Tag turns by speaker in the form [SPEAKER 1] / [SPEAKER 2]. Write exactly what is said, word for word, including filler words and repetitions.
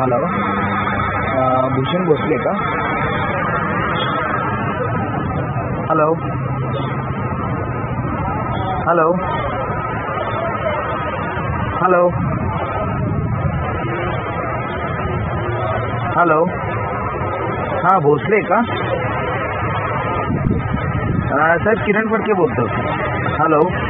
[SPEAKER 1] आला हो. अं, भूषण भोसले का? हॅलो हॅलो हॅलो हॅलो हां भोसले का? अं, साहेब किरण फडके बोलतो. हॅलो